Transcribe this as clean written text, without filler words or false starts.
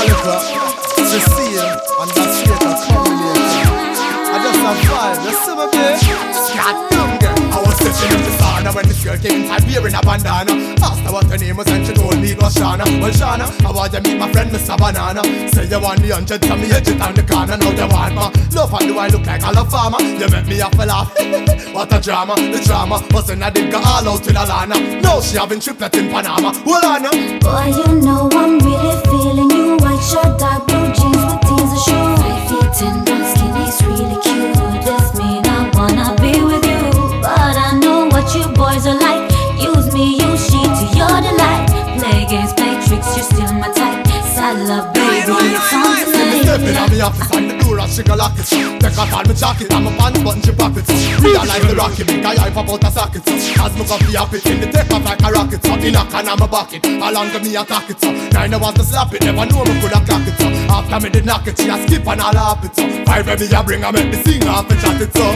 Calico, Cecile, and that's straight a combination. I just have vibe, you see me, babe? Scott Dunga. I was sitting in the sauna when this girl came inside wearing a bandana. Asked her what her name was and she told me it was Shana. Well, Shana, I want to meet my friend Mr. Banana. Say you want the 100, tell me edge it on the corner. Now you want me. Love and do I look like a love farmer? You make me have a laugh. What a drama, the drama was in a digger all out in Alana. Now she having triplet in Panama. Hold on. Boy, you know I'm really feeling you. White shirt, dark blue jeans with teaser shoes. 5 feet 10, dark skin, he's really cute. This mean I wanna be with you, but I know what you boys are like. Use me, use she to your delight. Play games, play tricks, you're still my type. Saddle baby, it's on tonight. Stepping on me office and the door and she go lock it. Take off all my jacket and my pants button she pockets. Realize the rocket, make a hype about a socket. As me go fi up it in the take off like a rocket. In a can of my bucket, along with me attack it. Now I want to slap it, never know me coulda clock it. After me the knock it, she a skip and all up it. Five baby I bring her make me sing off and chat it.